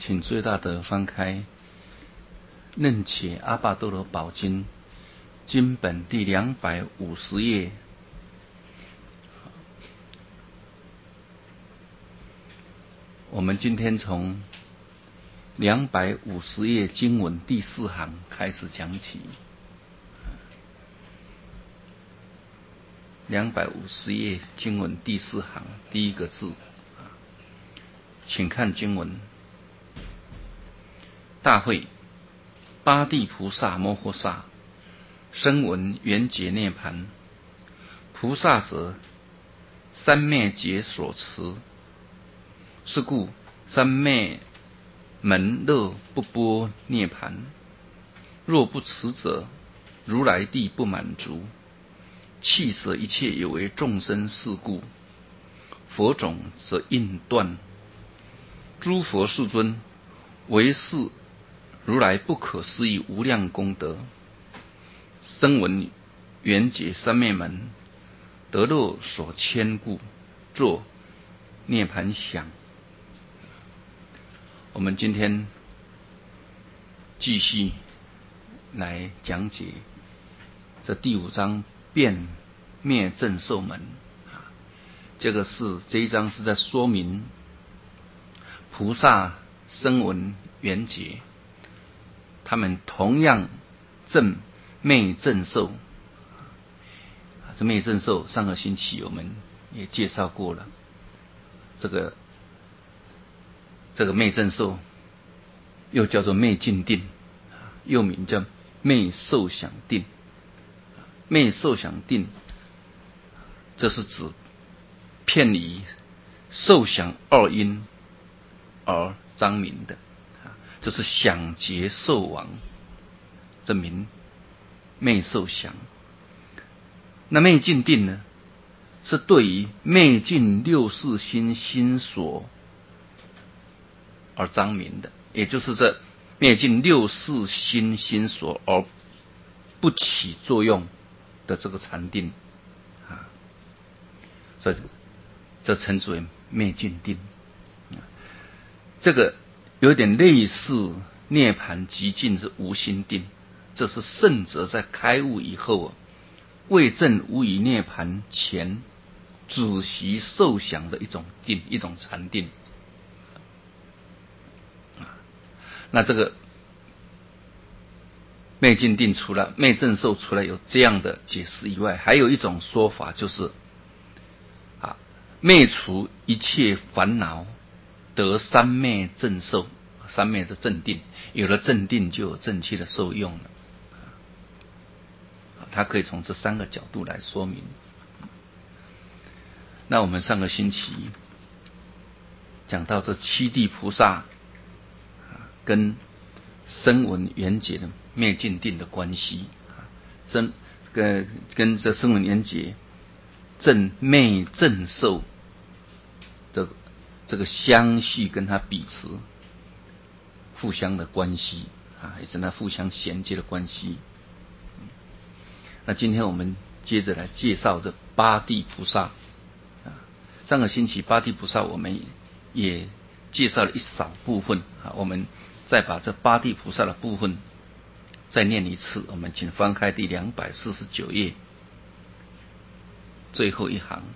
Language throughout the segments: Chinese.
请最大德翻开《楞且阿跋多罗宝经》经本第250页。我们今天从250页经文第4行开始讲起。250页经文第4行第一个字，请看经文：大会八地菩萨摩诃萨声闻缘觉涅盘，菩萨者三昧劫所持，是故三昧门乐不波涅盘。若不持者，如来地不满足，弃舍一切有为众生事故，佛种则应断。诸佛世尊，唯是如来不可思议无量功德，声闻缘觉三昧门得乐所牵故，作涅盘想。我们今天继续来讲解这第5章遍灭正受门。这一章是在说明菩萨声闻缘觉他们同样证灭正受。这灭正受上个星期我们也介绍过了，这个灭正受又叫做灭尽定，又名叫灭受想定。灭受想定，这是指偏离受想二因而彰明的，就是想觉受亡，这名灭受想。那灭尽定呢，是对于灭尽六识心心所而彰明的，也就是这灭尽六识心心所而不起作用的这个禅定，所以这称之为灭尽定。这个有点类似涅盘极尽之无心定，这是圣者在开悟以后未证无余涅盘前只习受想的一种定，一种禅定。那这个灭尽定除了灭正受除了有这样的解释以外，还有一种说法，就是灭除一切烦恼得三昧正受。三昧的正定，有了正定就有正确的受用了。它可以从这3个角度来说明。那我们上个星期讲到这七地菩萨跟声闻缘觉的灭尽定的关系，跟这声闻缘觉正灭正受的这个相续跟它彼此互相的关系，也是它互相衔接的关系。那今天我们接着来介绍这八地菩萨。上个星期八地菩萨我们也介绍了一少部分，我们再把这八地菩萨的部分再念一次。我们请翻开第249页最后一行。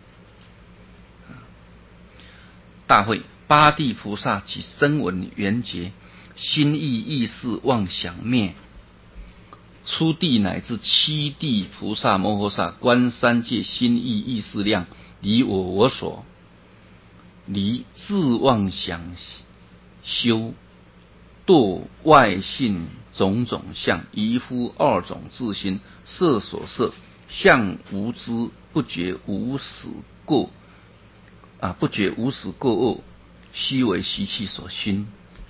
大会八地菩萨及声闻缘觉心意意识妄想灭，初地乃至七地菩萨摩诃萨观三界心意意识量，离我所，离自妄想修，堕外性种种相，移乎二种自心，色所色相无知，不觉无始过不觉无始过恶，悉为习气所熏。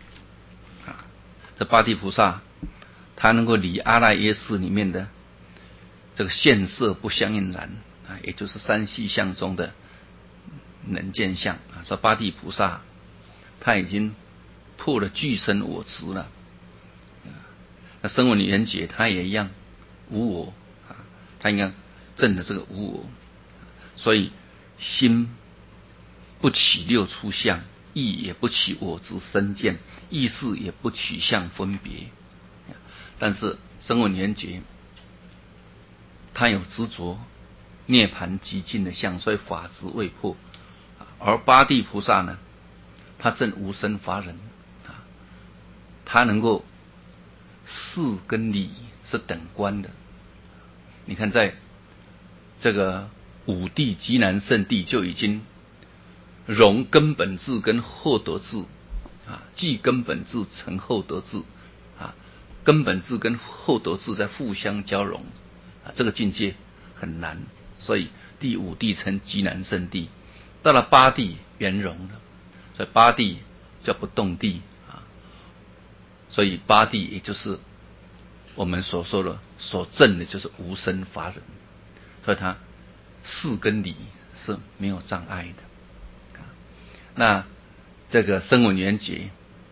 这八地菩萨他能够离阿赖耶识里面的这个现色不相应然，也就是三细相中的能见相。说八地菩萨他已经破了具身我执了。那声闻缘觉他也一样无我，他应该证的这个无我，所以心不起六出相， 意也不起我执身见，意识也不取相分别。但是声闻缘觉他有执着涅槃极尽的相，所以法执未破。而八地菩萨呢，他证无生法忍，他能够事跟理是等观的。你看在这个五地极难胜地就已经融根本智跟后得智，即根本智成后得智，根本智跟后得智在互相交融，这个境界很难，所以第五地称极难胜地。到了八地圆融了，所以八地叫不动地，所以八地也就是我们所说的所证的就是无生法忍，所以它事跟理是没有障碍的。那这个声闻缘觉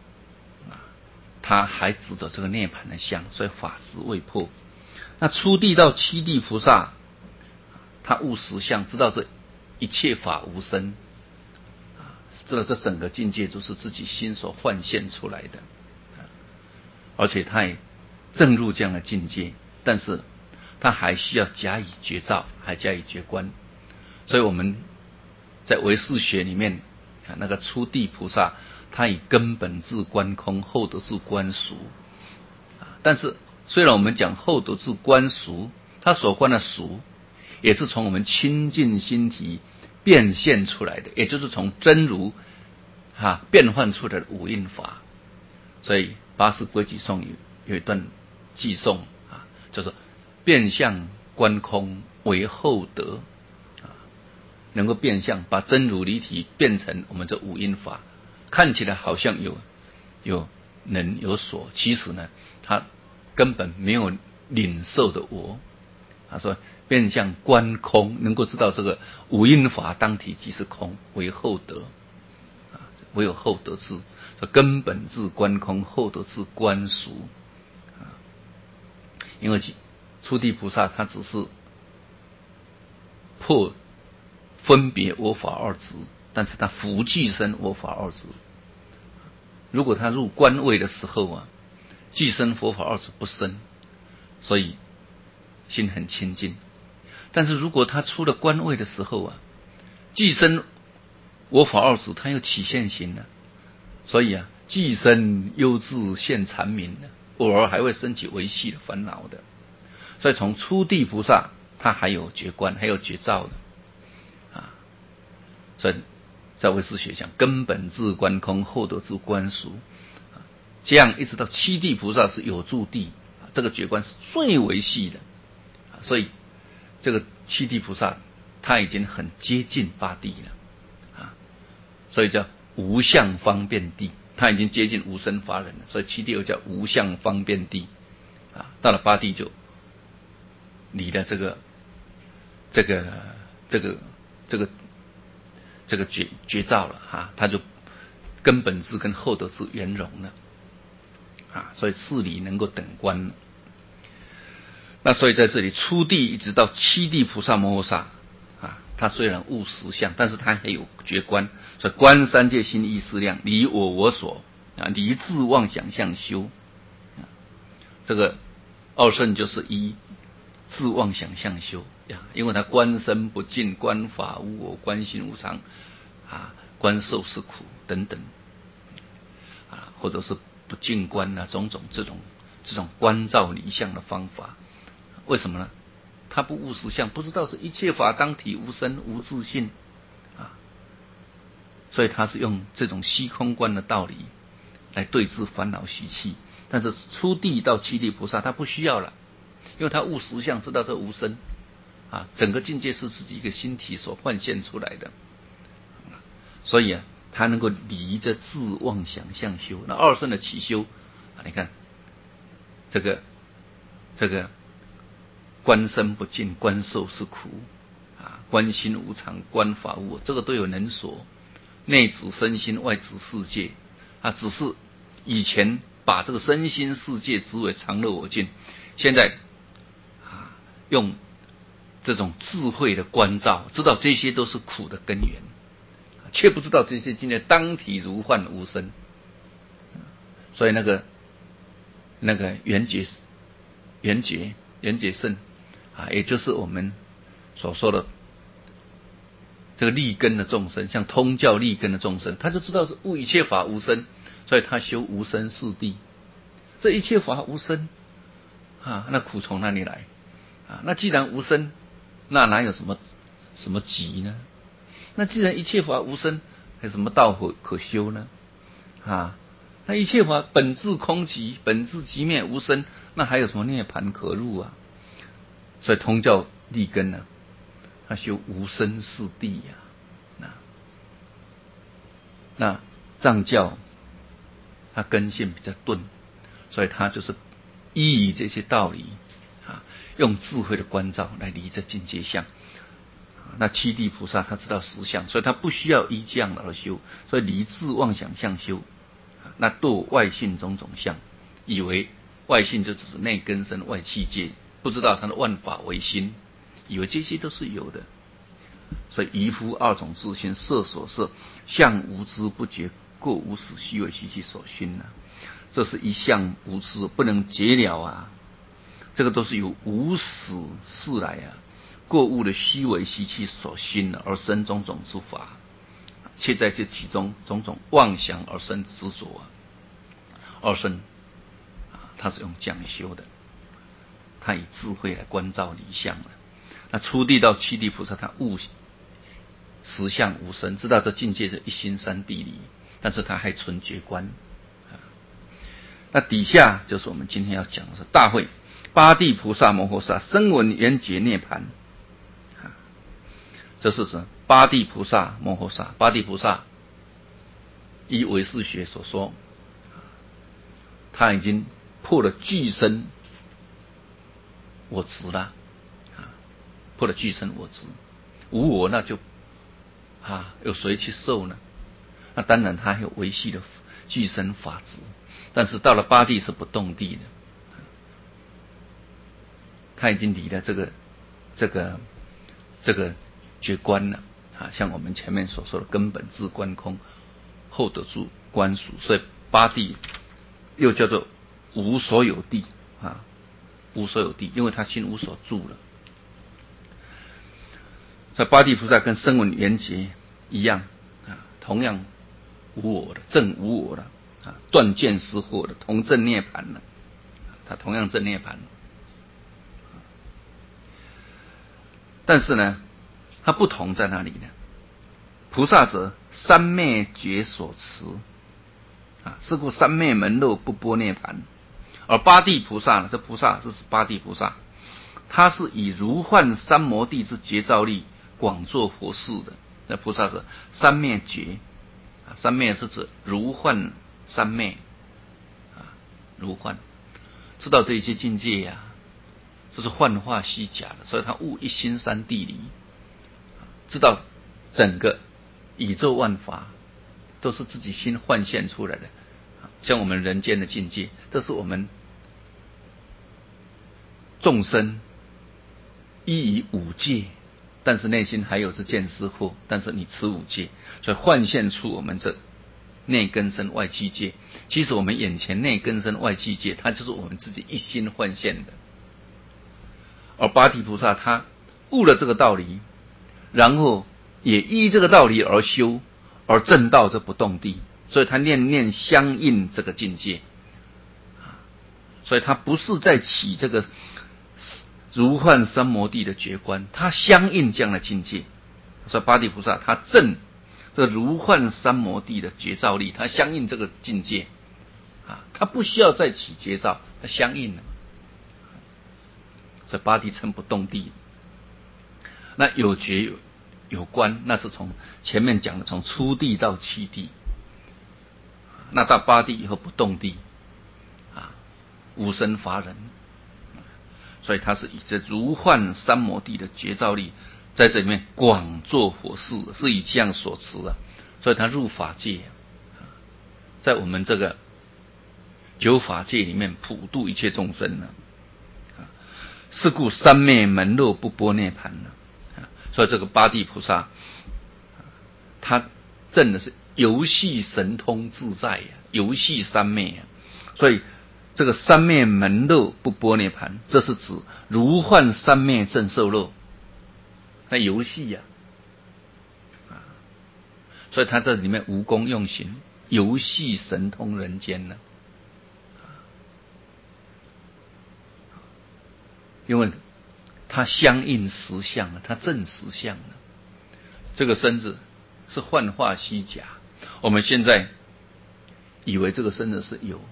他还执着这个涅槃的相，所以法执未破。那初地到七地菩萨，他悟实相，知道这一切法无生，知道这整个境界就是自己心所幻现出来的，而且他也证入这样的境界，但是他还需要加以觉照，还加以觉观。所以我们在唯识学里面，那个初地菩萨，他以根本智观空，后得智观俗。但是虽然我们讲后得智观俗，他所观的俗也是从我们清净心体变现出来的，也就是从真如变换出来的五蕴法。所以八识归集颂有一段偈颂叫做变相观空为后得，能够变相把真如离体变成我们这五蕴法，看起来好像有能有所，其实呢他根本没有领受的我。他说变相观空，能够知道这个五蕴法当体即是空，为后得，唯有后得智，根本智观空，后得智观俗。因为初地菩萨他只是破分别我法二执，但是他伏具生我法二执。如果他入观位的时候具生佛法二执不生，所以心很清净。但是如果他出了观位的时候具生我法二执，他又起现行了，所以具生忧智现缠名，偶尔还会升起维系的烦恼的。所以从初地菩萨他还有觉观，还有觉照的所以在唯识学讲根本智观空，后得智观俗，这样一直到七地菩萨是有住地，这个觉观是最维系的。所以这个七地菩萨他已经很接近八地了所以叫无相方便地，他已经接近无生法忍了，所以七地又叫无相方便地到了八地就离了这个觉照了他就根本智跟后得智圆融了所以事理能够等观了。那所以在这里初地一直到七地菩萨摩诃萨他虽然悟实相，但是他还有觉观，所以观三界心意识量，离我所离自妄想相修。这个二圣就是依自妄想相修因为他观身不净，观法无我，观心无常观受是苦等等或者是不净观种种这种观照离相的方法。为什么呢？他不悟实相，不知道是一切法当体无生无自性所以他是用这种虚空观的道理来对治烦恼习气。但是初地到七地菩萨他不需要了，因为他悟实相，知道这无生整个境界是自己一个心体所幻现出来的，所以他能够离着自妄想相修。那二圣的起修你看这个观身不净，观受是苦观心无常，观法无我，这个都有能所，内指身心，外指世界只是以前把这个身心世界指为常乐我净，现在用这种智慧的观照，知道这些都是苦的根源， 却不知道这些境界当体如幻无生。所以那个圆觉圣也就是我们所说的这个立根的众生，像通教立根的众生，他就知道是悟一切法无生，所以他修无生四谛。这一切法无生那苦从哪里来那既然无生，那哪有什么集呢？那既然一切法无生，还有什么道可修呢？那一切法本质空寂，本质寂灭无生，那还有什么涅槃可入所以通教立根他修无生四谛那藏教他根性比较钝，所以他就是依以这些道理用智慧的关照来离这境界相。那七地菩萨他知道实相，所以他不需要依这样而修，所以离自妄想相修。那堕外性种种相，以为外性就只是内根身外器界，不知道他的万法唯心，以为这些都是有的。所以愚夫二种自心，色所摄，相无知不觉，过无始虚伪习气所熏这是一相无知，不能解了这个都是由无始世来过悟的虚伪习气所熏而生种种之法，却在这其中种种妄想而生执着而生他是用这样修的，他以智慧来关照离相那初地到七地菩萨，他悟实相无生，知道这境界是一心三谛离，但是他还存觉观那底下就是我们今天要讲的是大会八地菩萨摩诃萨声闻缘觉涅槃这是指八地菩萨摩诃萨。八地菩萨依唯识学所说，他已经破了具身我执了破了具身我执，无我，那就有谁去受呢？那当然他还有维系的具身法执，但是到了八地是不动地的，他已经离了这个觉观了像我们前面所说的根本自观空，后得住观属，所以八地又叫做无所有地无所有地，因为他心无所住了。所以八地菩萨跟声闻缘觉一样同样无我的，证无我的断见思惑的，同证涅槃了他同样证涅槃但是呢它不同在哪里呢？菩萨者三昧觉所持是故三昧门漏不般涅槃。而八地菩萨呢，这菩萨这是八地菩萨，他是以如幻三摩地之觉照力广作佛事的。那菩萨是三昧觉三昧是指如幻三昧如幻，知道这一些境界这是幻化虚假的，所以他悟一心三谛离，知道整个宇宙万法都是自己心幻现出来的。像我们人间的境界，这是我们众生依以五戒，但是内心还有是见思惑，但是你持五戒，所以幻现出我们这内根身外器界。其实我们眼前内根身外器界，它就是我们自己一心幻现的。而八地菩萨他悟了这个道理，然后也依这个道理而修，而证到这不动地，所以他念念相应这个境界所以他不是在起这个如幻三摩地的觉观，他相应这样的境界。所以八地菩萨他证这个如幻三摩地的觉照力，他相应这个境界他不需要再起觉照，他相应了。所以八地称不动地。那有觉有观，那是从前面讲的从初地到七地，那到八地以后不动地无生法忍。所以他是以这如幻三摩地的觉照力在这里面广作佛事，是以这样所持所以他入法界在我们这个九法界里面普度一切众生是故三昧门漏不般涅槃所以这个八地菩萨他证的是游戏神通自在呀，游戏三昧呀。所以这个三昧门乐不波涅盘，这是指如幻三昧正受乐，那游戏呀，所以他这里面无功用行，游戏神通人间呢。因为它相应实相了，它正实相了。这个身子是幻化虚假，我们现在以为这个身子是有，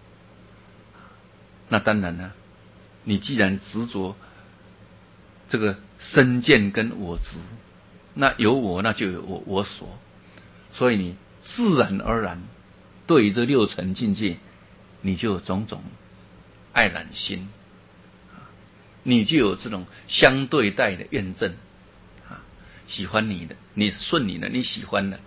那当然了，你既然执着这个身见跟我执，那有我，那就有我所，所以你自然而然对于这六尘境界，你就有种种爱染心。你就有这种相对待的验证，喜欢你的，你顺你的，你喜欢的，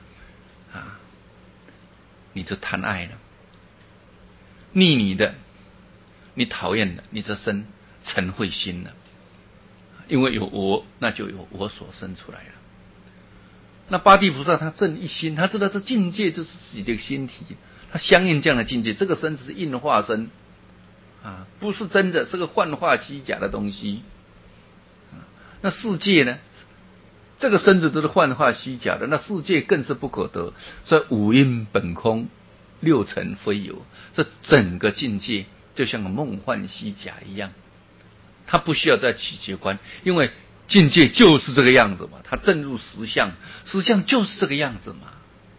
你就贪爱了；逆你的，你讨厌的，你就生嗔恚心了。因为有我，那就有我所生出来了。那八地菩萨他正一心，他知道这境界就是自己的心体，他相应这样的境界，这个身只是应化身。不是真的，是个幻化虚假的东西。那世界呢？这个身子都是幻化虚假的，那世界更是不可得。所以五阴本空，六尘非有，这整个境界就像个梦幻虚假一样，它不需要再起结观，因为境界就是这个样子嘛，它正入实相，实相就是这个样子嘛。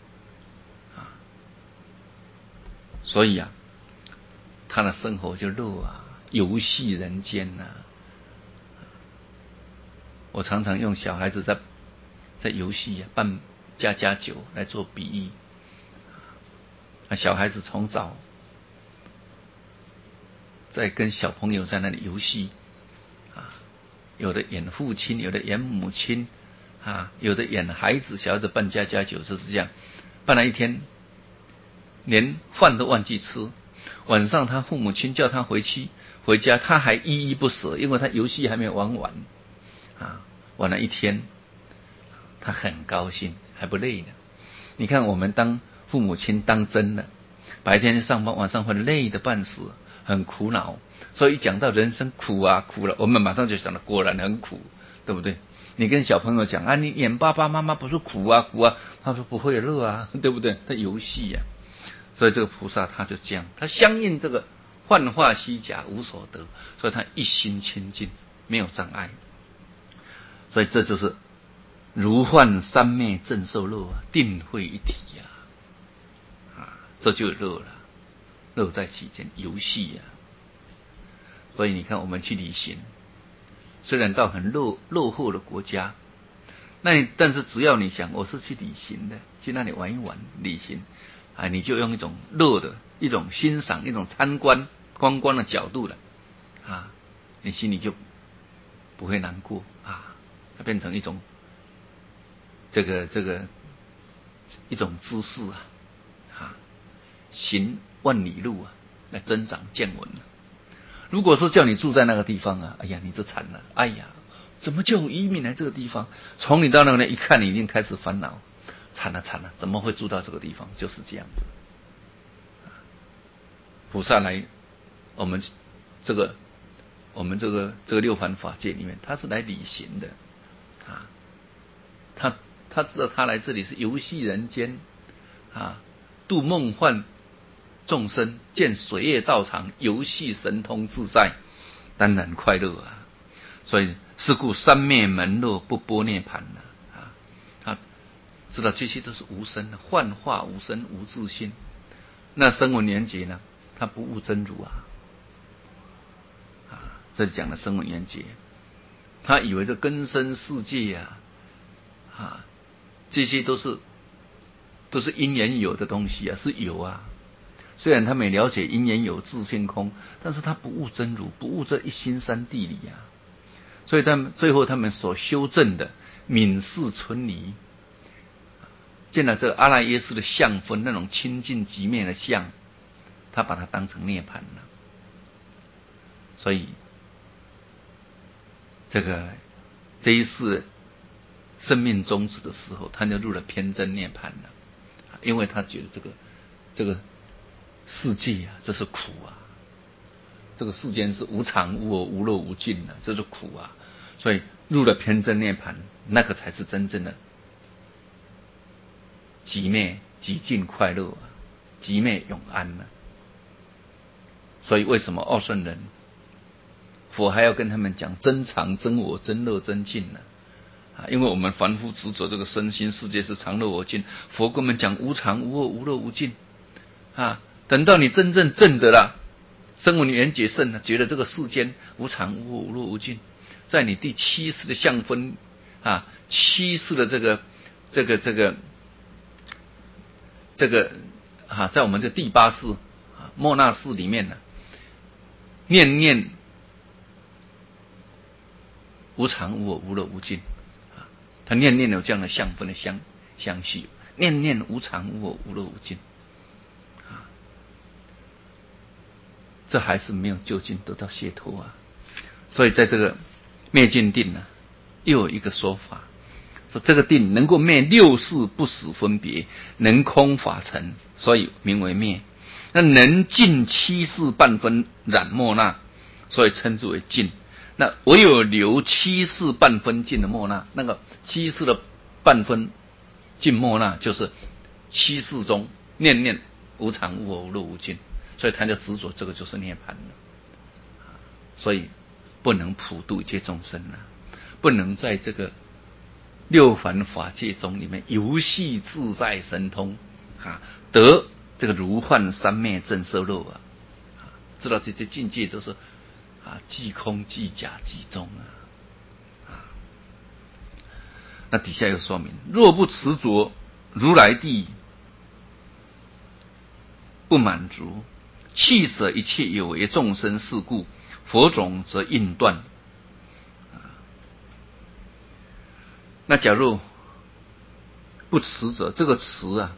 所以他的生活就乐游戏人间我常常用小孩子在游戏扮家家酒来做比喻。小孩子从早在跟小朋友在那里游戏有的演父亲，有的演母亲有的演孩子，小孩子扮家家酒就是这样，扮了一天，连饭都忘记吃。晚上他父母亲叫他回家，他还依依不舍，因为他游戏还没有玩完玩了一天，他很高兴，还不累呢。你看我们当父母亲当真了，白天上班，晚上会累得半死，很苦恼。所以一讲到人生苦苦了，我们马上就想到果然很苦，对不对？你跟小朋友讲你演爸爸妈妈不是苦苦他说不会乐对不对？他游戏所以这个菩萨他就这样，他相应这个幻化虚假无所得，所以他一心清净，没有障碍。所以这就是如幻三昧正受乐定慧一体这就乐了，乐在其间，游戏所以你看我们去旅行，虽然到很落后的国家，但是只要你想我是去旅行的，去那里玩一玩旅行你就用一种乐的一种欣赏一种参观观光的角度了你心里就不会难过它变成一种这个一种姿势行万里路来增长见闻如果是叫你住在那个地方哎呀你就惨了，哎呀怎么就移民来这个地方？从你到那个一看，你一定开始烦恼，惨了，怎么会住到这个地方？就是这样子。菩萨来我们这个六凡法界里面，他是来旅行的他知道他来这里是游戏人间度梦幻众生，见水月道场，游戏神通自在，当然快乐所以是故三昧门乐不波涅盘他知道这些都是无生的，幻化无生无自性。那声闻缘觉呢？他不悟真如这是讲的声闻缘觉，他以为这根生世界这些都是因缘有的东西是有虽然他们也了解因缘有自性空，但是他不悟真如，不悟这一心三谛理所以他们最后他们所修正的泯世存离，见了这个阿赖耶识的相分，那种清净寂灭的相，他把它当成涅槃了。所以这一世生命终止的时候，他就入了偏真涅槃了。 因为他觉得这个世界啊，这是苦啊，这个世间是无常无我无乐无尽啊，这是苦啊，所以入了偏真涅盘，那个才是真正的极灭极尽快乐啊，极灭永安啊。所以为什么奥圣人佛还要跟他们讲真常真我真乐真净呢？因为我们凡夫执着这个身心世界是常乐我净，佛跟我们讲无常无我无乐无尽啊。等到你真正证得了声闻缘觉圣呢，觉得这个世间无常无我无乐无尽，在你第七世的相分啊，七世的这个啊，在我们的第八世啊末那世里面呢，念念无常无我无乐无尽啊，他念念有这样的相分的相续，念念无常无我无乐无尽啊，这还是没有究竟得到解脱啊。所以在这个灭尽定呢，又有一个说法，说这个定能够灭六世不死分别，能空法尘，所以名为灭。那能尽七世半分染莫那，所以称之为尽。那唯有留七世半分尽的莫那，那个七世的半分尽莫那，就是七世中念念无常无我无乐无尽，所以他就执着这个就是涅槃了。所以不能普度一切众生啊，不能在这个六凡法界中里面游戏自在神通啊，得这个如幻三昧正色乐啊，知道这些境界都是啊即空即假即中啊。那底下又说明，若不执着如来地不满足，弃舍一切有为众生事故，佛种则应断。那假如不持者，这个持啊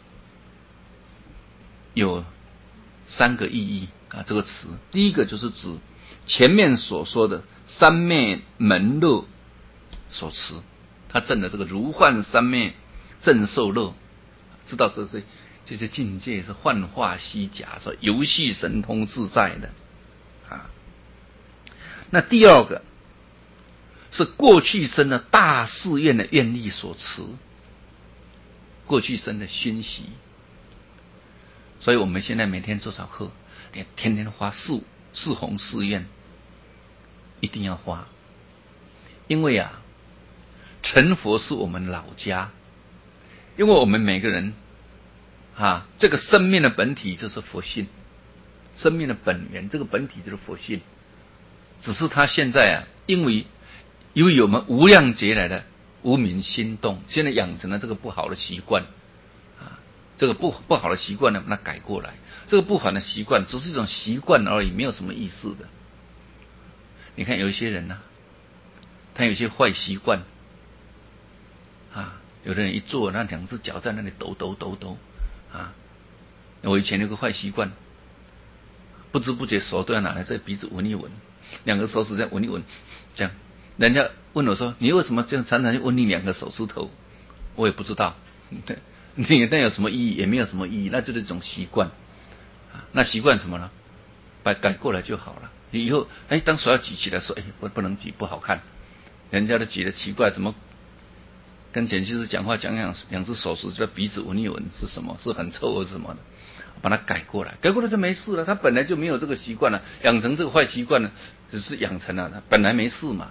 有三个意义啊。这个持，第一个就是指前面所说的三昧门乐所持，他证的这个如幻三昧正受乐，知道这些境界是幻化虚假，说游戏神通自在的啊。那第二个是过去生的大誓愿的愿力所持，过去生的熏习。所以我们现在每天做早课，天天花四弘誓愿，一定要花。因为啊，成佛是我们老家，因为我们每个人啊，这个生命的本体就是佛性，生命的本源，这个本体就是佛性。只是他现在啊，由于我们无量劫来的无明心动，现在养成了这个不好的习惯啊，这个不好的习惯呢，把它改过来。这个不好的习惯只是一种习惯而已，没有什么意思的。你看有一些人呢，他有些坏习惯啊，有的人一坐，那两只脚在那里抖啊。我以前有个坏习惯，不知不觉手都要拿来在鼻子闻一闻，两个手指再闻一闻，这样。人家问我说：“你为什么这样常常去闻你两个手指头？”我也不知道，那有什么意义？也没有什么意义，那就是一种习惯。那习惯什么呢？改过来就好了。以后当手要举起来说：“不能举，不好看。”人家都举得奇怪，怎么跟简居士讲话讲两只手指在鼻子闻一闻是什么？是很臭或是什么的？把它改过来就没事了。他本来就没有这个习惯了，养成这个坏习惯呢，只是养成了，他本来没事嘛。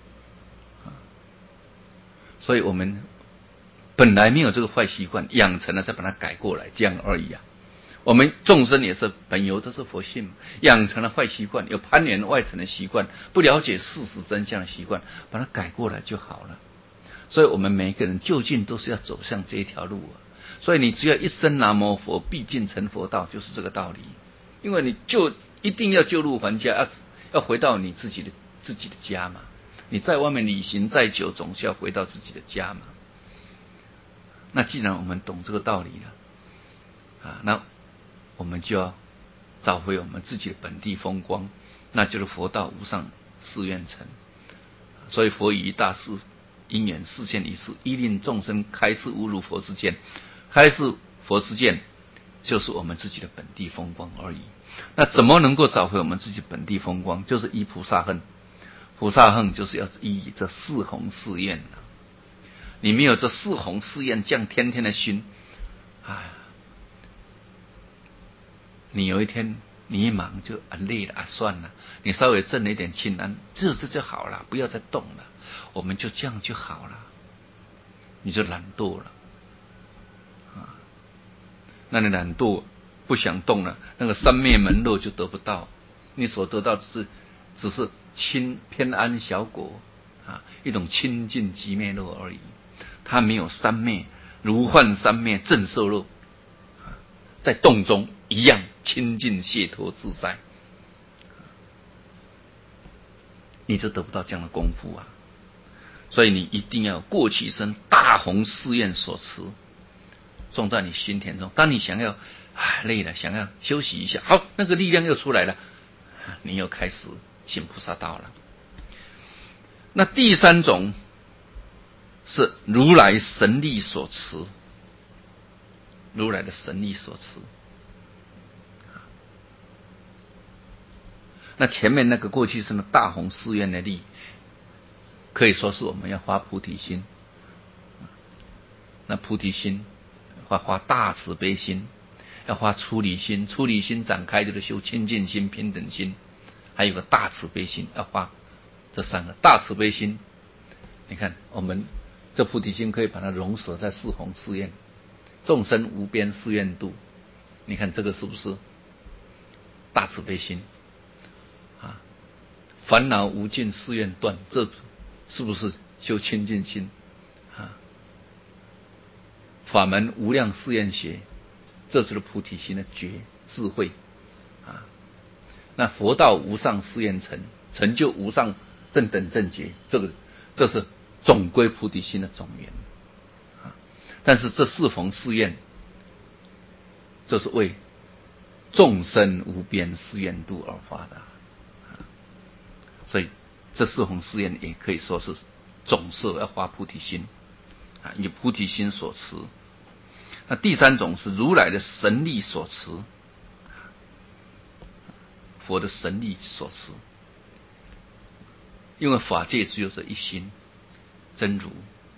所以我们本来没有这个坏习惯，养成了再把它改过来，这样而已啊。我们众生也是本有都是佛性，养成了坏习惯，有攀缘外层的习惯，不了解事实真相的习惯，把它改过来就好了。所以我们每一个人究竟都是要走向这一条路啊。所以你只要一生南无佛，必尽成佛道，就是这个道理。因为你就一定要救入还家，要回到你自己的家嘛。你在外面旅行再久，总是要回到自己的家嘛。那既然我们懂这个道理了啊，那我们就要找回我们自己的本地风光，那就是佛道无上誓愿成。所以佛以一大事因缘示现一事，依令众生开示侮辱佛之见，开示佛之见就是我们自己的本地风光而已。那怎么能够找回我们自己本地风光？就是依菩萨恨。菩萨恨就是要依这四弘誓愿啊。你没有这四弘誓愿降天天的心，你有一天你一忙就累了算了，你稍微挣了一点清安，这就好了，不要再动了，我们就这样就好了，你就懒惰了那你懒惰不想动了，那个三昧门路就得不到，你所得到的只是偏安小果一种清净寂灭乐而已，它没有三昧如幻三昧正受乐在动中一样清净解脱自在，你就得不到这样的功夫所以你一定要过去生大弘誓愿所持，种在你心田中。当你想要累了，想要休息一下，好，那个力量又出来了，你又开始行菩萨道了。那第三种是如来神力所持，如来的神力所持。那前面那个过去生的大弘誓愿的力，可以说是我们要发菩提心。那菩提心发大慈悲心，要发出离心，出离心展开就是修清净心、平等心，还有个大慈悲心，要发这三个。大慈悲心，你看我们这菩提心可以把它融合在四弘誓愿，众生无边誓愿度，你看这个是不是大慈悲心烦恼无尽誓愿断，这是不是修清净心法门无量誓愿学，这就是菩提心的智慧那佛道无上誓愿成，成就无上正等正觉，这是总归菩提心的总源但是这四弘誓愿，这是为众生无边誓愿度而发的所以这四弘誓愿也可以说是总是要发菩提心以菩提心所持。那第三种是如来的神力所持，佛的神力所持，因为法界只有这一心真如，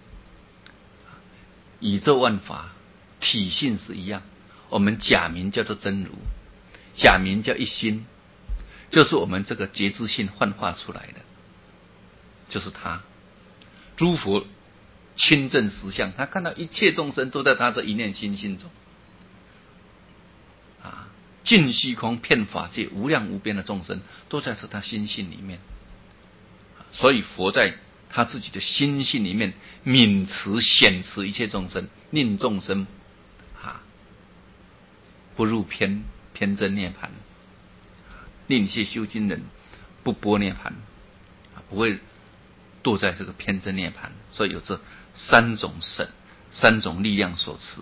宇宙万法体性是一样，我们假名叫做真如，假名叫一心，就是我们这个觉知性幻化出来的，就是他诸佛亲证实相，他看到一切众生都在他这一念心性中尽虚空遍法界无量无边的众生都在他心性里面，所以佛在他自己的心性里面泯持显持一切众生，令众生不入偏真涅槃，令一切修行人不堕涅槃不会堕在这个偏真涅槃。所以有这三种力量所持。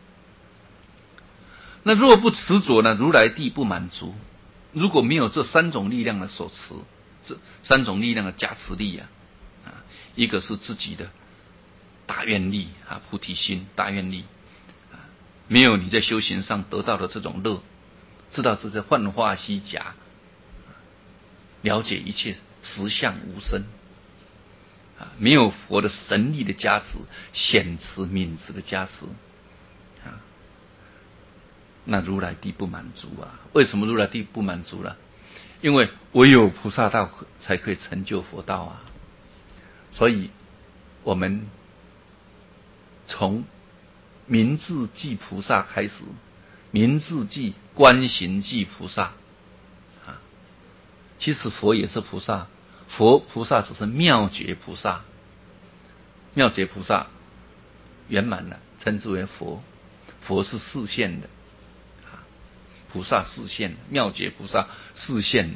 那若不执着呢，如来地不满足。如果没有这三种力量的所持，这三种力量的加持力一个是自己的大愿力菩提心大愿力没有你在修行上得到的这种乐，知道这是幻化虚假，了解一切实相无生没有佛的神力的加持、显持、泯持的加持那如来地不满足为什么如来地不满足了？因为唯有菩萨道才可以成就佛道所以我们从明智即菩萨开始，明智即观行即菩萨其实佛也是菩萨，菩萨只是妙觉菩萨，妙觉菩萨圆满了称之为佛，佛是示现的菩萨示现，妙觉菩萨示现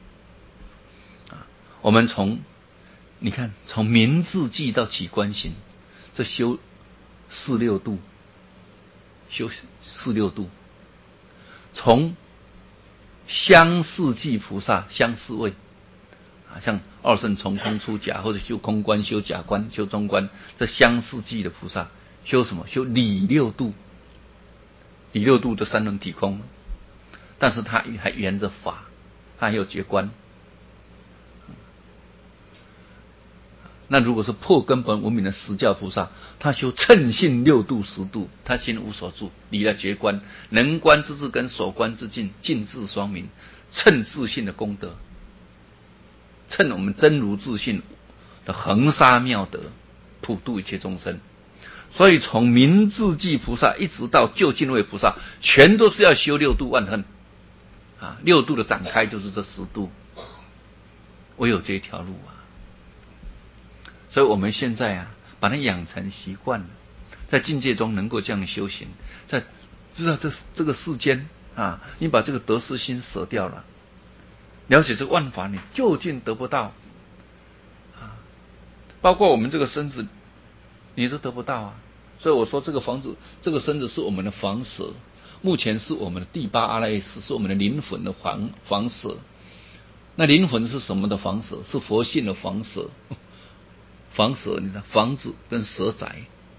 我们你看从明智记到起观行，这修四六度，从相似即菩萨相似位像二圣从空出假，或者修空观、修假观、修中观，这相似即的菩萨修什么？修理六度以六度的三轮体空，但是他还沿着法，他还有觉观。那如果是破根本无明的实教菩萨，他修称性六度十度，他心无所住，离了觉观，能观之智跟所观之境，尽智双明，称自性的功德，称我们真如自性的恒沙妙德，普度一切众生。所以从明智寂菩萨一直到究竟位菩萨，全都是要修六度万恨啊！六度的展开就是这十度，唯有这一条路啊！所以我们现在啊，把它养成习惯了，在境界中能够这样修行，在知道这个世间啊，你把这个得失心舍掉了，了解这个万法，你究竟得不到啊！包括我们这个身子，你都得不到啊！所以我说这个房子，这个身子是我们的房舍，目前是我们的第八阿赖耶识，是我们的灵魂的房舍。那灵魂是什么的房舍？是佛性的房舍。房舍，你看房子跟舍宅。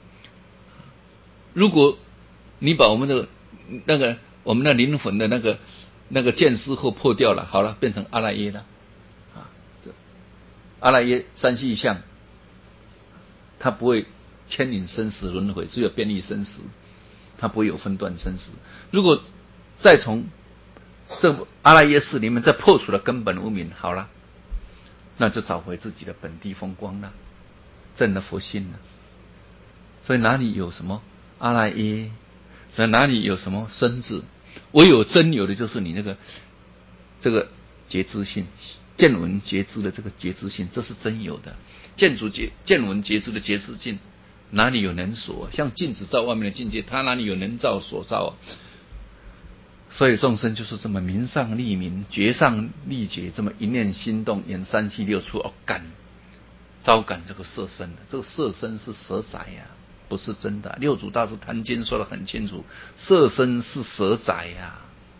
如果你把我们的我们的灵魂的那个见思惑破掉了，好了，变成阿赖耶了啊！这阿赖耶三细相，它不会牵引生死轮回，只有变异生死，它不会有分段生死。如果再从这阿赖耶识里面再破除了根本无明，好了，那就找回自己的本地风光了，证了佛性了。所以哪里有什么阿赖耶，所以哪里有什么生字，唯有真有的就是你这个觉知性，见闻觉知的这个觉知性，这是真有的。见闻觉知的觉知性，哪里有能所啊？像镜子照外面的境界，它哪里有能照所照啊？所以众生就是这么明上立明，觉上立觉，这么一念心动，演三七六处招感这个色身。这个色身是舍宅呀，不是真的。六祖大师坛经说得很清楚，色身是舍宅呀，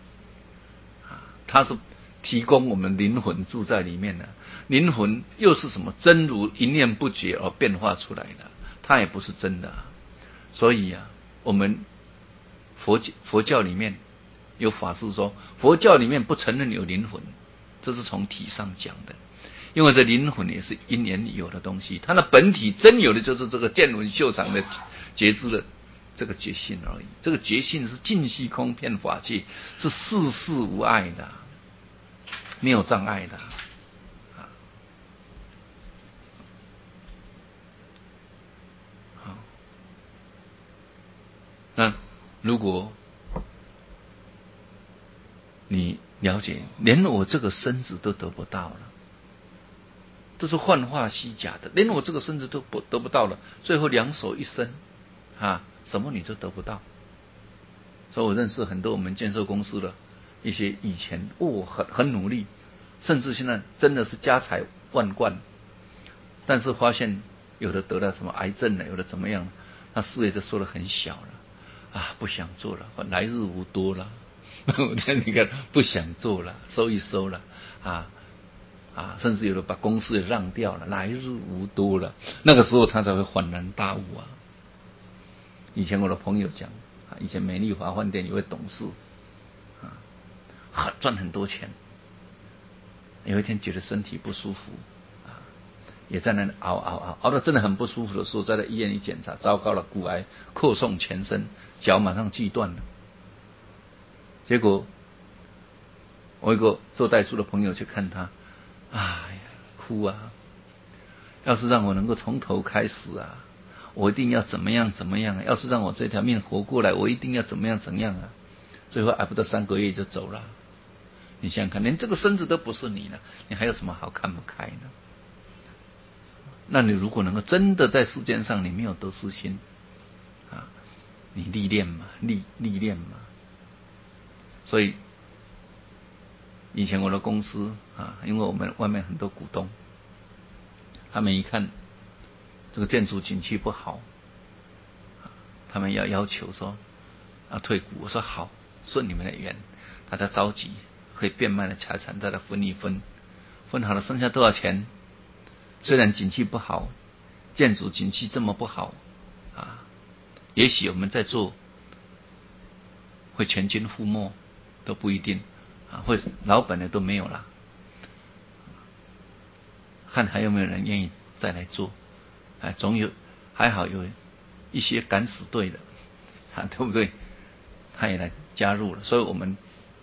它是提供我们灵魂住在里面的。灵魂又是什么？真如一念不绝而变化出来的，它也不是真的。所以啊，我们佛教里面有法师说，佛教里面不承认有灵魂，这是从体上讲的。因为这灵魂也是因缘有的东西，它的本体真有的就是这个见闻嗅尝的觉知的这个觉性而已。这个觉性是尽虚空遍法界，是事事无碍的，没有障碍的。好，那如果你了解，连我这个身子都得不到了，都是幻化虚假的，连我这个身子都得不到了，最后两手一伸啊，什么你都得不到。所以我认识很多我们建设公司的一些以前很努力，甚至现在真的是家财万贯，但是发现有的得了什么癌症了，有的怎么样，他事业就做得很小了啊，不想做了，来日无多了。你看不想做了，收一收了甚至有的把公司也让掉了，来日无多了。那个时候他才会恍然大悟啊。以前我的朋友讲以前美丽华饭店有位董事赚很多钱，有一天觉得身体不舒服也在那里熬得真的很不舒服的时候，在医院里检查，糟糕了，骨癌扩送全身，脚马上锯断了。结果我一个做代书的朋友去看他，哎呀，哭啊！要是让我能够从头开始我一定要怎么样怎么样。要是让我这条命活过来，我一定要怎么样怎样最后挨不到3个月就走了。你想想看，连这个身子都不是你了，你还有什么好看不开呢？那你如果能够真的在世间上，你没有得失心你历练嘛，历练嘛。所以以前我的公司因为我们外面很多股东，他们一看这个建筑景气不好，他们要求说退股。我说好，顺你们的愿，大家着急可以变卖的财产再来分一分，分好了剩下多少钱？虽然景气不好，建筑景气这么不好也许我们在做会全军覆没都不一定啊，会老本的都没有了，看还有没有人愿意再来做，总有还好有一些敢死队的对不对？他也来加入了，所以我们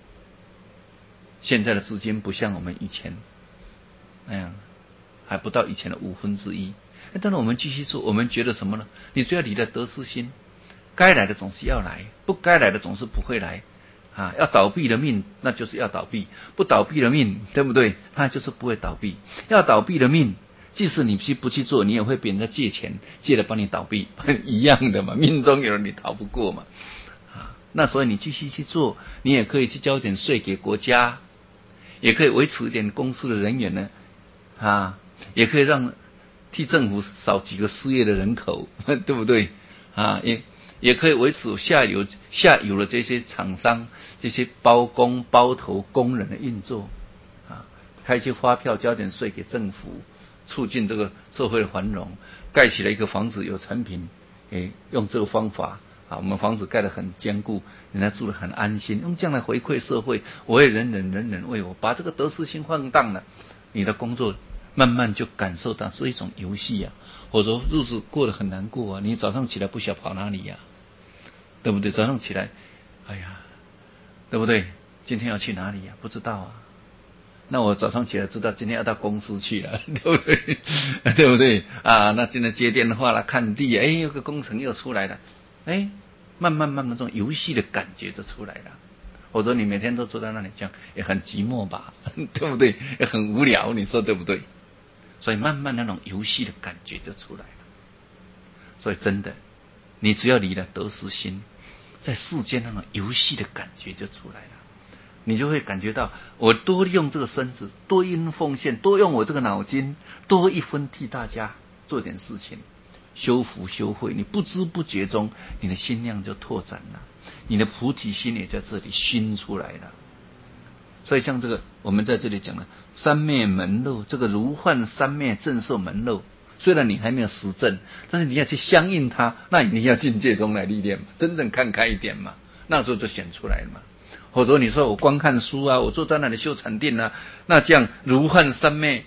现在的资金不像我们以前那样，还不到以前的1/5。但是我们继续做，我们觉得什么呢？你只要你的得失心，该来的总是要来，不该来的总是不会来要倒闭的命，那就是要倒闭；不倒闭的命，对不对？它就是不会倒闭。要倒闭的命，即使你不去做，你也会别人家借钱，借了帮你倒闭，一样的嘛。命中有人你逃不过嘛。那所以你继续去做，你也可以去交点税给国家，也可以维持一点公司的人员呢，也可以替政府少几个失业的人口，对不对？也可以维持下游的这些厂商、这些包工、包头工人的运作，开一些发票，交点税给政府，促进这个社会的繁荣。盖起了一个房子有成品，用这个方法我们房子盖得很坚固，人家住得很安心，用这样来回馈社会。我也人人为我，把这个得失心放荡了，你的工作慢慢就感受到是一种游戏或者日子过得很难过你早上起来不晓得跑哪里对不对？早上起来，对不对？今天要去哪里不知道那我早上起来知道今天要到公司去了，对不对？对不对那今天接电话了，看地有个工程又出来了，慢慢这种游戏的感觉就出来了。或者你每天都坐在那里，这样也很寂寞吧，对不对？也很无聊，你说对不对？所以慢慢那种游戏的感觉就出来了。所以真的，你只要离了得失心，在世间那种游戏的感觉就出来了。你就会感觉到，我多利用这个身子，多因奉献，多用我这个脑筋，多一分替大家做点事情，修福修慧，你不知不觉中，你的心量就拓展了，你的菩提心也在这里熏出来了。所以像这个我们在这里讲的三昧门路，这个如幻三昧正受门路，虽然你还没有实证，但是你要去相应它，那你要境界中来历练嘛，真正看开一点嘛，那时候就显出来了嘛。或者你说我光看书我坐在那里修禅定那这样如幻三昧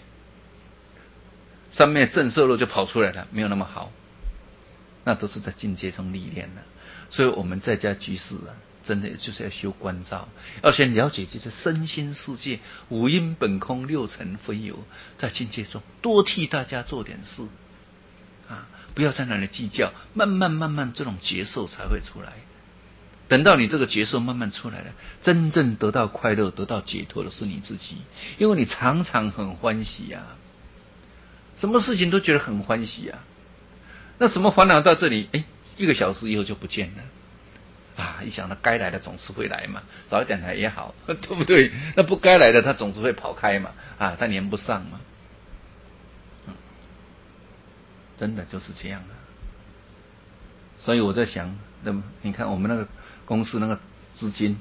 正受路就跑出来了，没有那么好，那都是在境界中历练了。所以我们在家居士真的就是要修观照，要先了解这些身心世界，五阴本空，六尘非有，在境界中多替大家做点事不要在那里计较，慢慢这种觉受才会出来。等到你这个觉受慢慢出来了，真正得到快乐得到解脱的是你自己，因为你常常很欢喜什么事情都觉得很欢喜那什么烦恼到这里1个小时以后就不见了一想到该来的总是会来嘛，早一点来也好，对不对？那不该来的他总是会跑开嘛他连不上嘛真的就是这样所以我在想，你看我们那个公司那个资金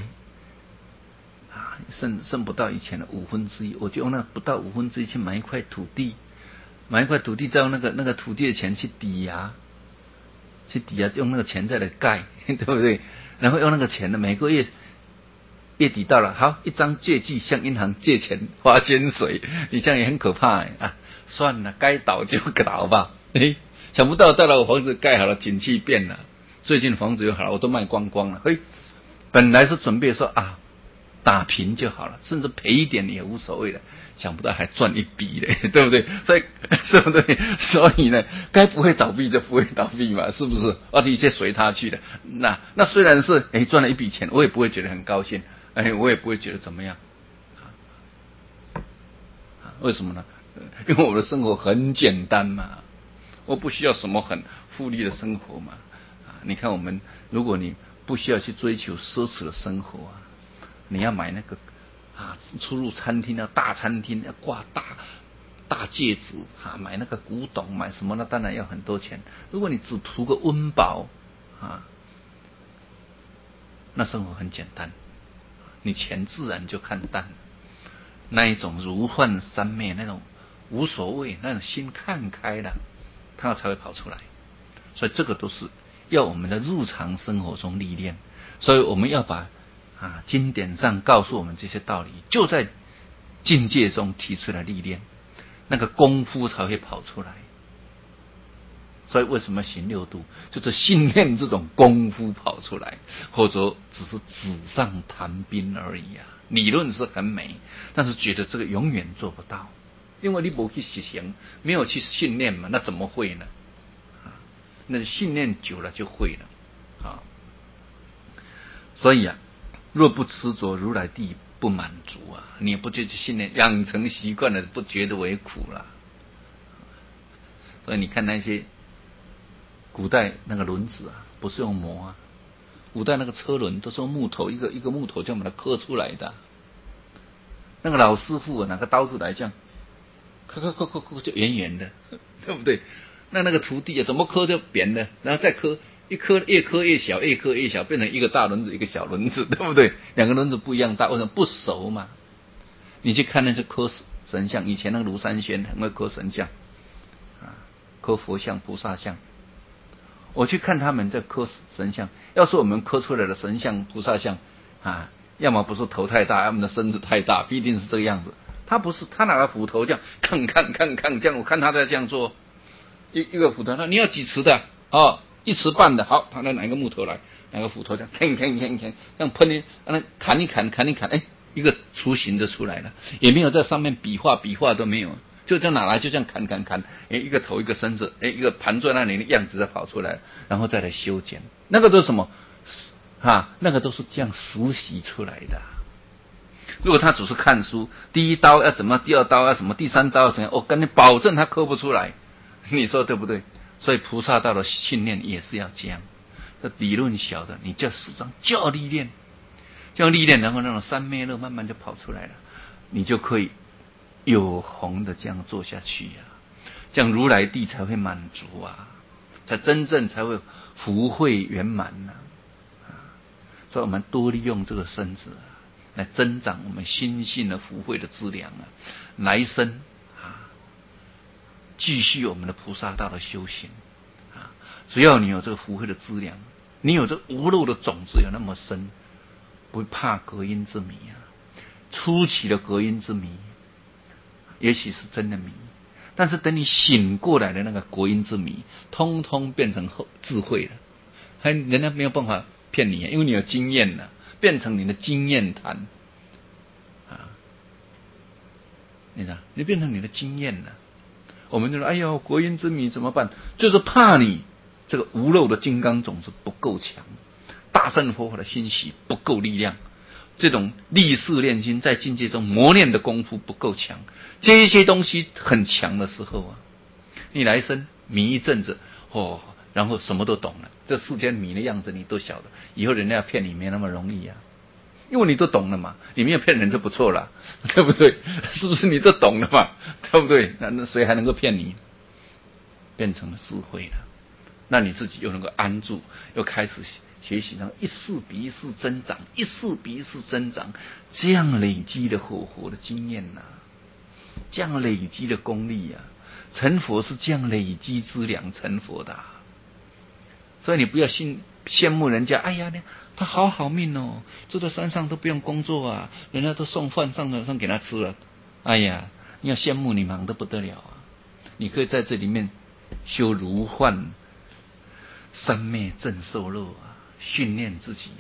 剩不到以前的1/5，我就用那不到1/5去买一块土地，再用那个土地的钱去抵押，用那个钱再来盖，对不对？然后用那个钱呢，每个月底到了，好一张借据向银行借钱花薪水，你这样也很可怕算了，该倒就倒吧。想不到到了我房子盖好了，景气变了，最近房子又好了，我都卖光光了。本来是准备说打平就好了，甚至赔一点也无所谓了，想不到还赚一笔嘞，对不对？所以对不对？所以呢，该不会倒闭就不会倒闭嘛，是不是？一切随他去的。那虽然是赚了一笔钱，我也不会觉得很高兴，我也不会觉得怎么样为什么呢？因为我的生活很简单嘛，我不需要什么很富丽的生活嘛你看我们，如果你不需要去追求奢侈的生活你要买那个出入餐厅大餐厅要挂大戒指买那个古董，买什么呢？当然要很多钱。如果你只图个温饱那生活很简单，你钱自然就看淡了。那一种如幻三昧，那种无所谓，那种心看开了，它才会跑出来。所以这个都是要我们的日常生活中历练。 所以我们要把经典上告诉我们这些道理，就在境界中提出来历练，那个功夫才会跑出来。所以为什么行六度，就是训练这种功夫跑出来，或者只是纸上谈兵而已啊。理论是很美，但是觉得这个永远做不到，因为你没去实行，没有去训练嘛，那怎么会呢？那训练久了就会了啊。所以若不执着，如来地不满足啊！你也不去训练，养成习惯了，不觉得为苦了。所以你看那些古代那个轮子不是用磨古代那个车轮都是用木头，一个木头这样把它刻出来的。那个老师傅拿个刀子来这样，刻就圆圆的，对不对？那个徒弟怎么刻就扁的，然后再刻，一刻越刻越小，越刻越小，变成一个大轮子，一个小轮子，对不对？两个轮子不一样大，为什么？不熟嘛。你去看那些刻神像，以前那个庐山仙很会刻神像刻佛像、菩萨像。我去看他们在刻神像，要是我们刻出来的神像、菩萨像要么不是头太大，要么的身子太大，必定是这个样子。他不是，他拿个斧头这样看这样，我看他在这样做，一个斧头，你要几尺的？1尺半的，好，他拿一个木头来，拿个斧头这样这样喷呢，让他砍一砍，一个雏形就出来了，也没有在上面笔画都没有。就这样拿来，就这样砍，一个头一个身子，一个盘坐那里的样子再跑出来，然后再来修剪。那个都是什么？那个都是这样实习出来的。如果他只是看书，第一刀要怎么，第二刀要什么，第三刀要怎样，我跟你保证他刻不出来。你说对不对？所以菩萨道的训练也是要这样。这理论小的，你叫实章，就要历练，然后那种三昧乐慢慢就跑出来了，你就可以有红的这样做下去这样如来地才会满足才真正才会福慧圆满所以我们多利用这个身子来增长我们心性的福慧的资粮来生继续我们的菩萨道的修行只要你有这个福慧的资粮，你有这无漏的种子有那么深，不怕隔音之谜初期的隔音之谜也许是真的谜，但是等你醒过来的那个国音之谜，通通变成智慧了，人家没有办法骗你因为你有经验了，变成你的经验谈你知道，你变成你的经验了。我们就说，哎呦，国音之谜怎么办？就是怕你这个无漏的金刚种子不够强，大乘佛法的欣喜不够力量。这种立誓炼心在境界中磨练的功夫不够强，这些东西很强的时候你来生迷一阵子然后什么都懂了，这世间迷的样子你都晓得，以后人家要骗你没那么容易因为你都懂了嘛，你没有骗人就不错了，对不对？是不是你都懂了嘛，对不对？那谁还能够骗你？变成了智慧了，那你自己又能够安住，又开始学习，然后一世比一世增长，这样累积的活的经验这样累积的功力成佛是这样累积资粮成佛的所以你不要羡慕人家，哎呀，他好命住在山上都不用工作人家都送饭上给他吃了，哎呀，你要羡慕你忙得不得了你可以在这里面修如幻三昧正受乐训练自己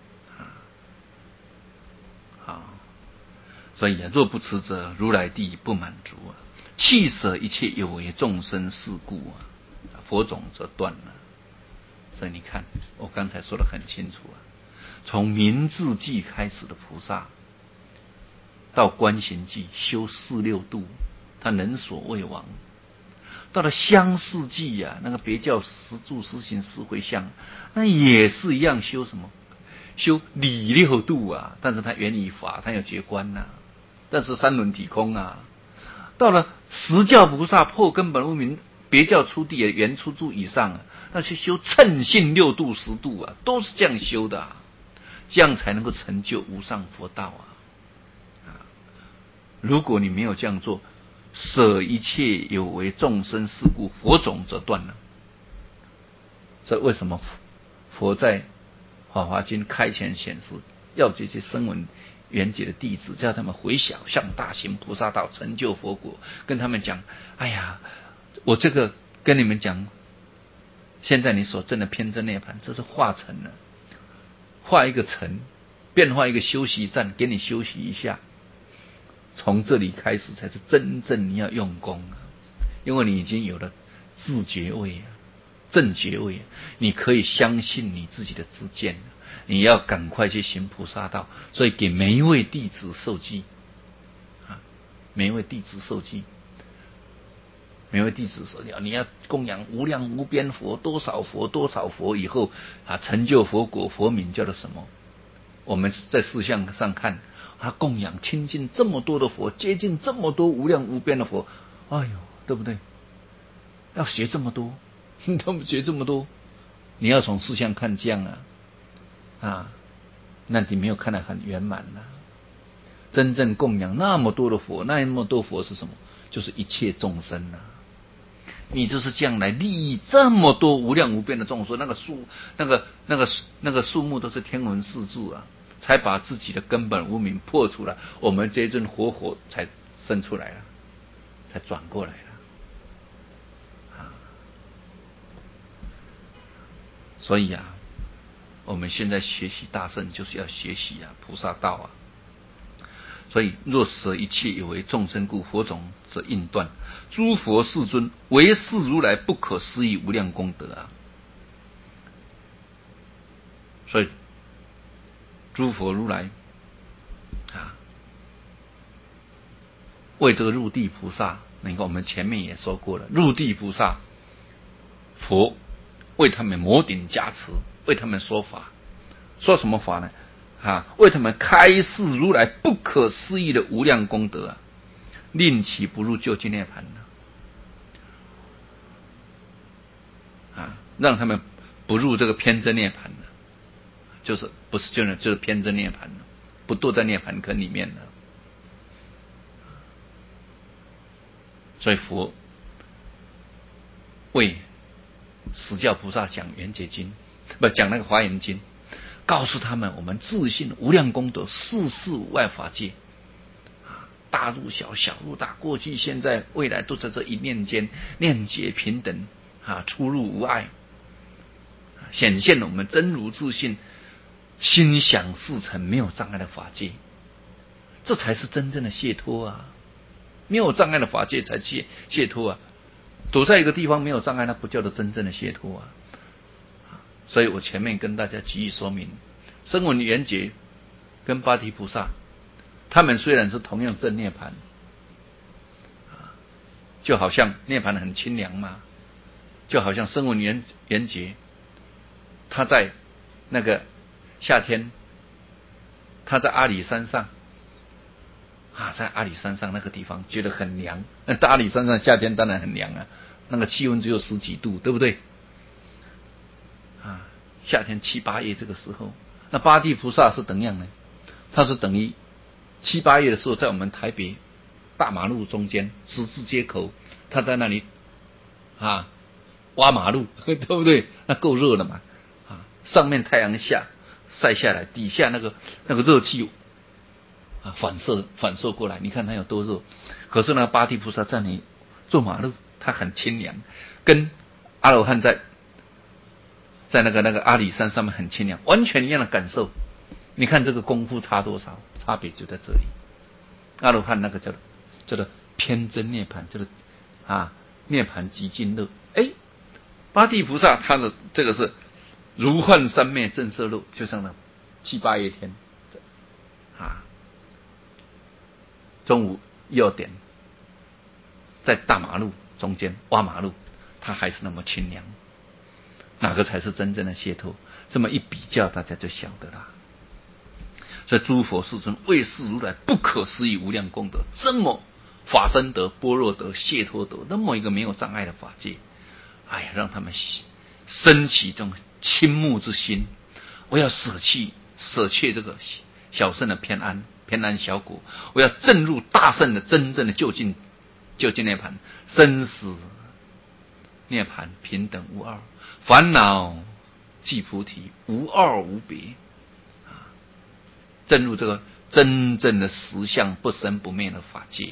好，所以若不持者，如来地不满足弃舍一切有为众生事故佛种则断了。所以你看，我刚才说得很清楚从明智记开始的菩萨，到观行记修四六度，他能所未亡。到了相似记那个别教实住实行实回向，那也是一样修什么？修理六度但是他原理法，他有觉观但是三轮体空到了十教菩萨破根本无明别教出地原出住以上那去修称性六度十度都是这样修的这样才能够成就无上佛道如果你没有这样做，舍一切有为众生事故，佛种则断了。所以为什么佛在法华经开前显示，要这些声闻缘觉的弟子，叫他们回想向大行菩萨道，成就佛果，跟他们讲，哎呀，我这个跟你们讲，现在你所证的偏真涅槃，这是化成了，化一个尘，变化一个休息站，给你休息一下。从这里开始才是真正你要用功啊，因为你已经有了自觉位啊，正觉位啊，你可以相信你自己的知见了，你要赶快去行菩萨道，所以给每一位弟子受记啊，每一位弟子受记，每位弟子说你要供养无量无边佛，多少佛多少佛以后啊，成就佛果，佛名叫做什么？我们在事项上看，他供养亲近这么多的佛，接近这么多无量无边的佛，哎呦，对不对？要学这么多，他们学这么多，你要从事项看这样啊，那你没有看得很圆满了。真正供养那么多的佛，那么多佛是什么？就是一切众生啊。你就是这样来利益这么多无量无边的众生，那个数目都是天文数字啊，才把自己的根本无明破除了，我们这尊活佛才生出来了，才转过来了啊。所以啊，我们现在学习大乘就是要学习菩萨道啊。所以若舍一切有为众生故，佛种则应断。诸佛世尊唯是如来不可思议无量功德啊！所以诸佛如来啊，为这个入地菩萨，你看我们前面也说过了，入地菩萨佛为他们摩顶加持，为他们说法，说什么法呢？为他们开示如来不可思议的无量功德啊，令其不入究竟涅槃让他们不入这个偏真涅槃就是不是就是偏真涅槃不堕在涅槃坑里面了。所以佛为释教菩萨讲圆觉经，不讲那个华严经，告诉他们我们自信无量功德，世事无碍法界，大入小，小入大，过去现在未来都在这一念间，念觉平等出入无碍，显现了我们真如自信，心想事成没有障碍的法界，这才是真正的解脱啊！没有障碍的法界才解脱啊！躲在一个地方没有障碍，那不叫做真正的解脱啊！所以我前面跟大家举例说明，声闻缘觉跟八地菩萨，他们虽然是同样证涅槃，就好像涅槃很清凉嘛，就好像声闻缘觉，他在那个夏天，他在阿里山上在阿里山上那个地方觉得很凉，在阿里山上夏天当然很凉啊，那个气温只有10几度，对不对？夏天7、8月这个时候，那八地菩萨是怎样呢？他是等于7、8月的时候，在我们台北大马路中间十字街口，他在那里挖马路，对不对？那够热了嘛？上面太阳晒下来，底下那个热气反射过来，你看它有多热。可是那个八地菩萨在那里做马路，它很清凉，跟阿罗汉在那个阿里山上面很清凉，完全一样的感受。你看这个功夫差多少？差别就在这里。阿罗汉那个叫做偏真涅槃，叫做涅槃极尽乐。八地菩萨他的这个是如幻三昧正色路，就像那7、8月天中午1、2点在大马路中间挖马路，它还是那么清凉。哪个才是真正的解脱？这么一比较，大家就晓得了。所以诸佛世尊为是如来不可思议无量功德，这么法身德、般若德、解脱德，那么一个没有障碍的法界，让他们升起这种倾慕之心。我要舍弃这个小圣的偏安小果，我要证入大圣的真正的究竟涅槃，生死涅槃平等无二，烦恼即菩提，无二无别啊，证入这个真正的实相不生不灭的法界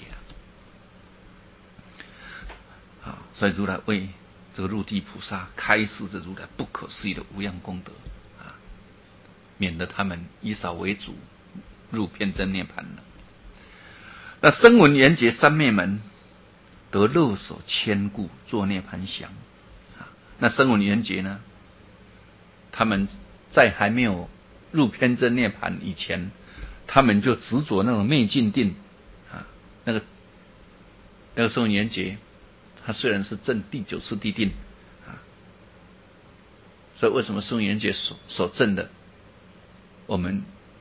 啊！所以如来为这个入地菩萨开示这如来不可思议的无量功德啊，免得他们以少为主入偏真涅槃了。那声闻缘觉三昧门得乐所牵顾，作涅槃想啊。那声闻缘觉呢，他们在还没有入偏真涅槃以前，他们就执着那种灭尽定啊，那个声闻缘觉，他虽然是证第九次地定啊，所以为什么声闻缘觉所证的，我们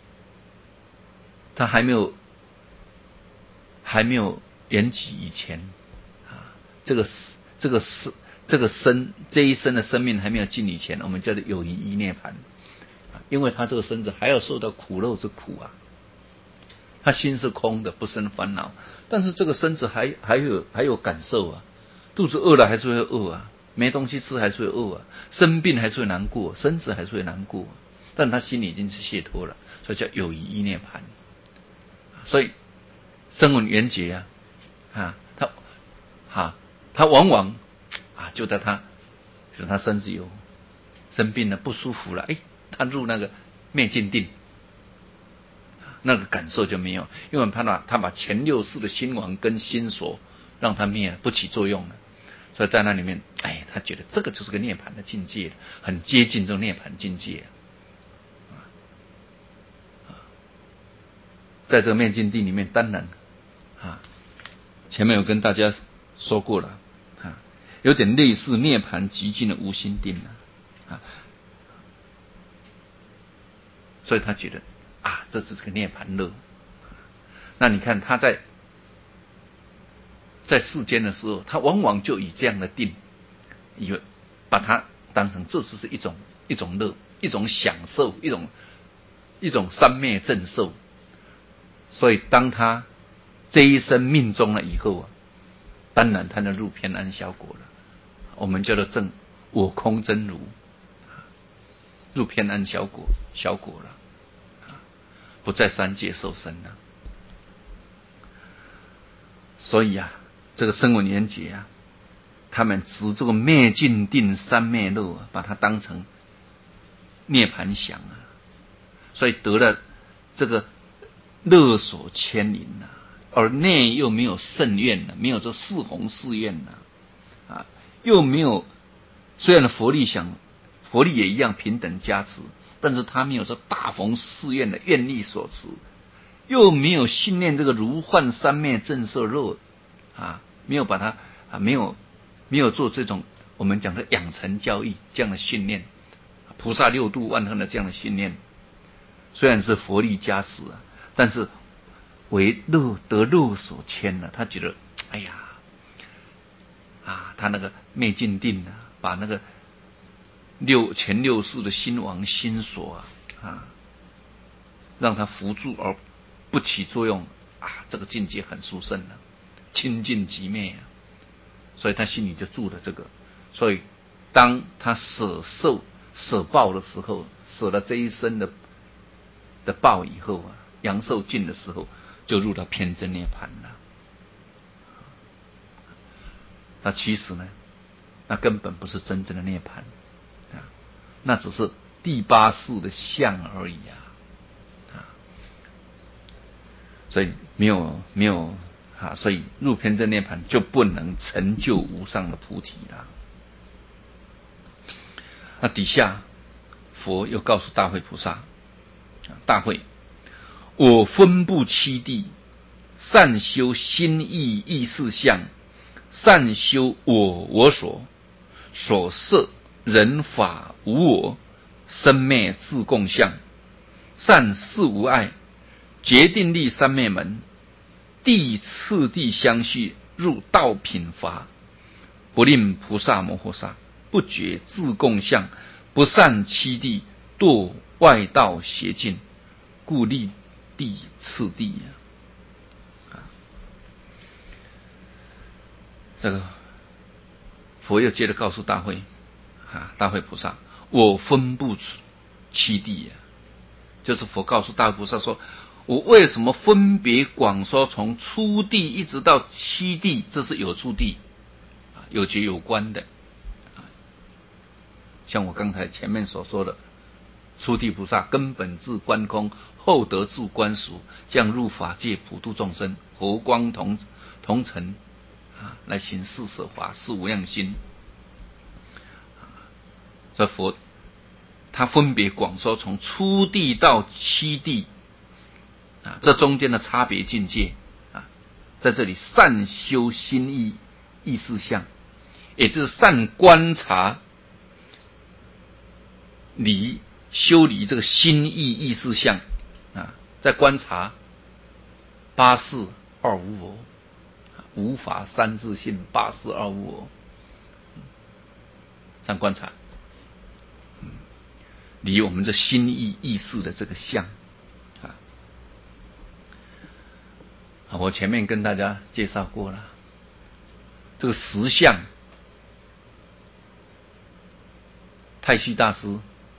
他还没有圆寂以前啊，这一生的生命还没有尽以前，我们叫做有余依涅槃，因为他这个身子还要受到苦肉之苦啊，他心是空的，不生烦恼，但是这个身子还有感受啊，肚子饿了还是会饿啊，没东西吃还是会饿啊，生病还是会难过，身子还是会难过，但他心里已经是解脱了，所以叫有余依涅槃。所以声闻缘觉他往往就在他身子有生病了不舒服了，他入那个灭尽定，那个感受就没有，因为他把前六世的心王跟心所让他灭了，不起作用了，所以在那里面，他觉得这个就是个涅槃的境界，很接近这种涅槃境界。在这个灭尽定里面，当然前面有跟大家说过了有点类似涅槃极尽的无心定所以他觉得这就是个涅槃乐。那你看他在世间的时候，他往往就以这样的定，把它当成这只是一种乐，一种享受，一种三昧正受。所以当他这一生命中了以后当然他能入偏安小果了，我们叫做证我空真如，入偏安小果了，不在三界受生了。所以这个声闻缘觉他们执这个灭尽定三昧乐把它当成涅槃想所以得了这个乐所牵引而内又没有圣愿没有这四弘誓愿又没有，虽然佛力也一样平等加持，但是他没有这大弘誓愿的愿力所持，又没有信念这个如幻三昧正色乐没有把它没有做这种我们讲的养成教育这样的训练，菩萨六度万恒的这样的训练，虽然是佛力加持但是为得乐所牵他觉得他那个灭尽定把那个前六世的心王心所让他扶住而不起作用这个境界很殊胜清净极灭所以他心里就住了这个。所以当他舍报的时候，舍了这一生的报以后阳寿尽的时候，就入到偏真涅槃了。那其实呢，那根本不是真正的涅槃那只是第八世的相而已所以没有所以入偏真涅槃就不能成就无上的菩提了。那底下佛又告诉大慧菩萨，大慧，我分布七地，善修心意意识相，善修我所摄人法无我，生灭自共相，善事无碍，决定力三昧门，地次第相续，入道品法，不令菩萨摩诃萨，不觉自共相，不善七地，堕外道邪径，故立地次第这个佛又接着告诉大慧大慧菩萨， 我分不出七地啊，就是佛告诉大菩萨说，我为什么分别广说从初地一直到七地，这是有处地有觉有观的。像我刚才前面所说的，初地菩萨根本自观空，后得住观俗，降入法界普度众生，佛光同尘来行四摄法，是无量心。这佛他分别广说从初地到七地这中间的差别境界在这里善修心意识相，也就是善观察修理这个心意识相在观察八事二无我，无法三自性，八事二无我，这样观察理我们的心意识的这个相我前面跟大家介绍过了，这个实相，太虚大师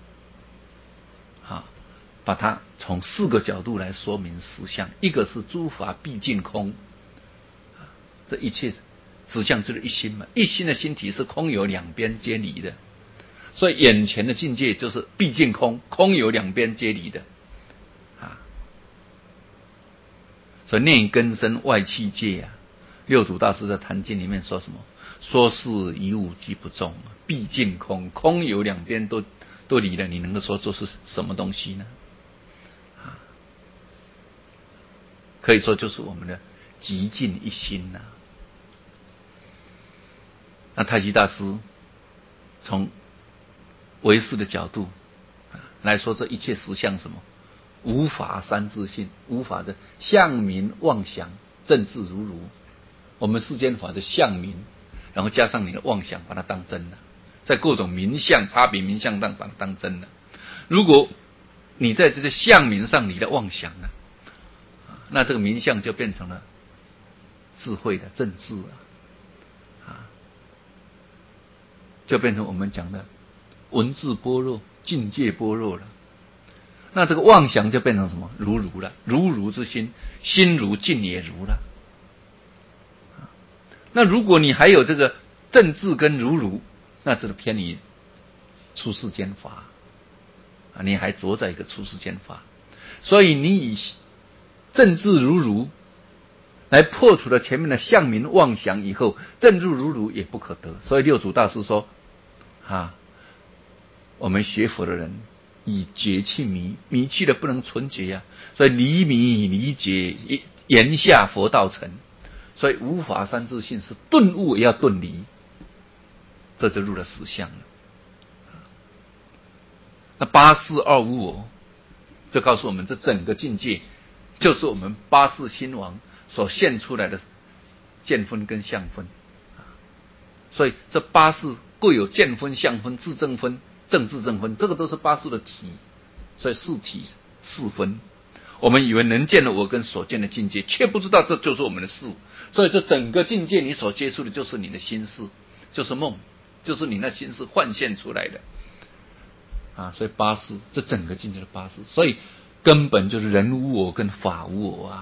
把它从4个角度来说明实相。一个是诸法毕竟空，这一切实相就是一心嘛，一心的心体是空有两边皆离的，所以眼前的境界就是毕竟空，空有两边皆离的所以内根身外气界六祖大师在坛经里面说什么？说是一物即不中，毕竟空，空有两边都离了，你能够说这是什么东西呢？可以说就是我们的极尽一心那太虚大师从唯识的角度来说，这一切实相什么？无法三自性，无法的相名妄想正自如。我们世间法的相名，然后加上你的妄想，把它当真了，在各种名相差别名相上把它当真了。如果你在这个相名上你的妄想那这个名相就变成了智慧的正智就变成我们讲的文字般若、境界般若了。那这个妄想就变成什么？如了，如之心，心如境也如了。那如果你还有这个正智跟如，那这个偏离出世间法你还着在一个出世间法。所以你以正智如来破除了前面的相名妄想以后，正智如也不可得。所以六祖大师说我们学佛的人以觉去迷，迷去了不能纯觉所以离迷离觉，言下佛道成。所以无法三自性是顿悟也要顿离，这就入了实相了。那八事二无我，这告诉我们这整个境界就是我们八世心王所现出来的见分跟相分所以这八事各有见分、相分、自正分、正自正分，这个都是八事的体，所以四体四分。我们以为能见的我跟所见的境界，却不知道这就是我们的事。所以这整个境界你所接触的就是你的心事，就是梦，就是你那心事幻现出来的所以八事，这整个境界的八事，所以根本就是人无我跟法无我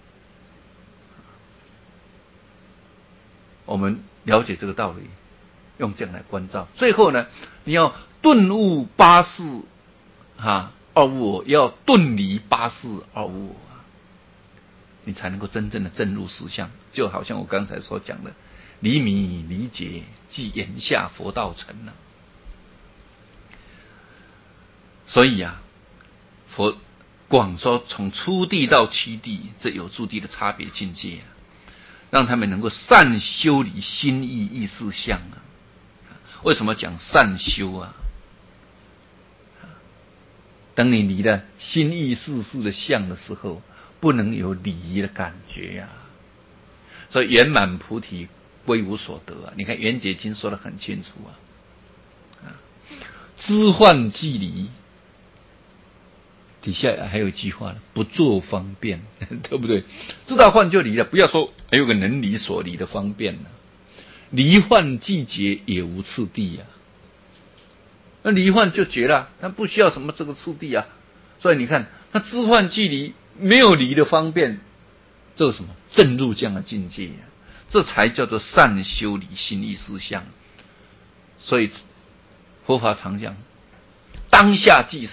我们了解这个道理，用这样来关照。最后呢，你要顿悟八事二无我，要顿离八事二无我你才能够真正的证入实相。就好像我刚才所讲的，离迷离觉，即言下佛道成所以佛广说从初地到七地，这有诸地的差别境界让他们能够善修理心意识相为什么讲善修等你离了心意识的相的时候，不能有离的感觉所以圆满菩提归无所得你看圆觉经说得很清楚知幻即离，底下还有一句话不作方便对不对？知道幻就离了，不要说还有个能离所离的方便离幻即觉也无次第那离幻就绝了，那不需要什么这个次第啊。所以你看，他知幻距离没有离的方便，这是什么？正入这样的境界啊，这才叫做善修理心意思相。所以佛法常讲，当下即是